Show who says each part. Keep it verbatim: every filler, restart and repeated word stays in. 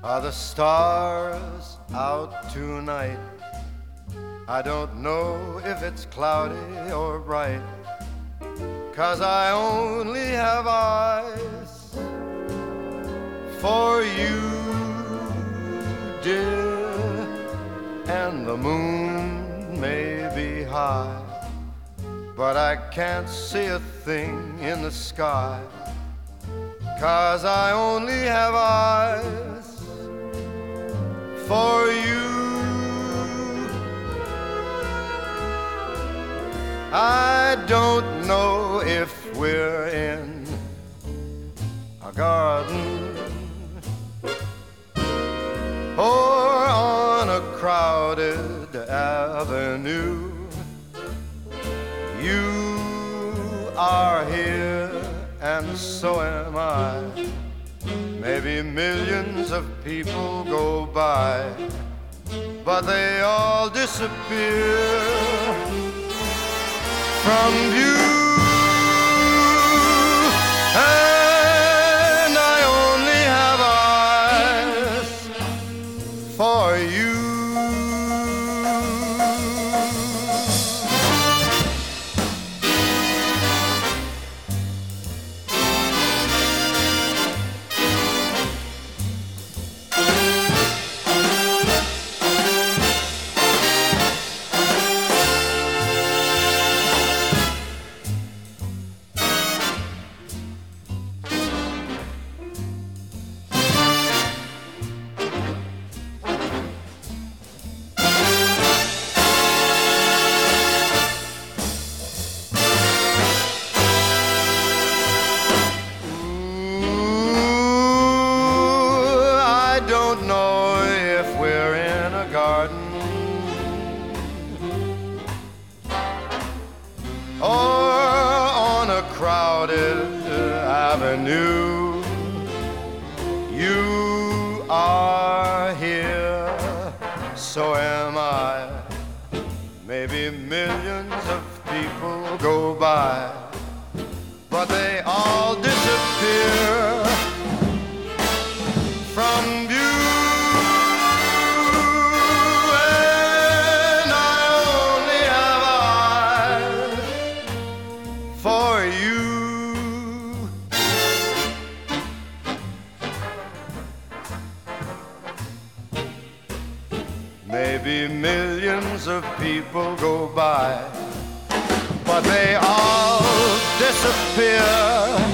Speaker 1: Are the stars out tonight? I don't know if it's cloudy or bright, 'cause I only have eyes for you, dear. And the moon may be high, but I can't see a thing in the sky, 'cause I only have eyes for you. I don't know if we're in a garden or on a crowded avenue. You are here and so am I. Maybe millions of people go by, but they all disappear from view. And I only have eyes for you. Don't know if we're in a garden or on a crowded avenue. You are here, so am I. Maybe millions of people go by, but they all disappear from view. And I only have eyes for you. Maybe millions of people go by, but they all disappear